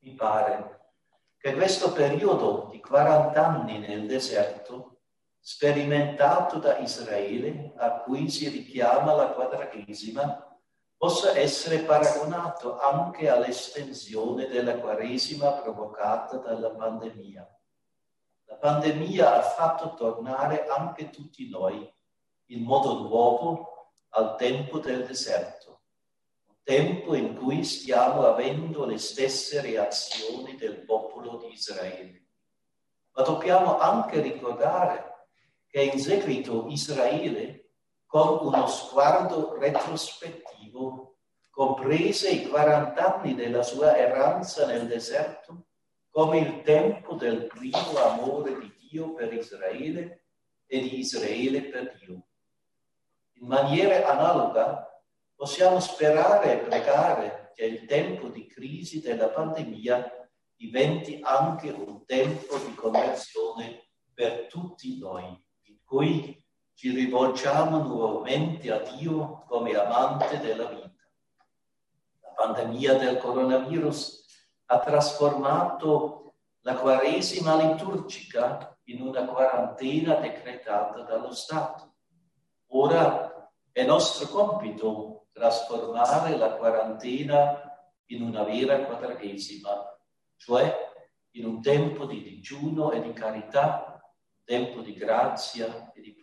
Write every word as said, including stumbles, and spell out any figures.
Mi pare che questo periodo di quaranta anni nel deserto, sperimentato da Israele, a cui si richiama la quadragesima, possa essere paragonato anche all'estensione della Quaresima provocata dalla pandemia. La pandemia ha fatto tornare anche tutti noi, in modo nuovo, al tempo del deserto, un tempo in cui stiamo avendo le stesse reazioni del popolo di Israele. Ma dobbiamo anche ricordare che in seguito Israele, con uno sguardo retrospettivo, comprese i quaranta anni della sua erranza nel deserto come il tempo del primo amore di Dio per Israele e di Israele per Dio. In maniera analoga possiamo sperare e pregare che il tempo di crisi della pandemia diventi anche un tempo di conversione per tutti noi, in cui ci rivolgiamo nuovamente a Dio come amante della vita. La pandemia del coronavirus ha trasformato la Quaresima liturgica in una quarantena decretata dallo Stato. Ora è nostro compito trasformare la quarantena in una vera quadragesima, cioè in un tempo di digiuno e di carità, un tempo di grazia e di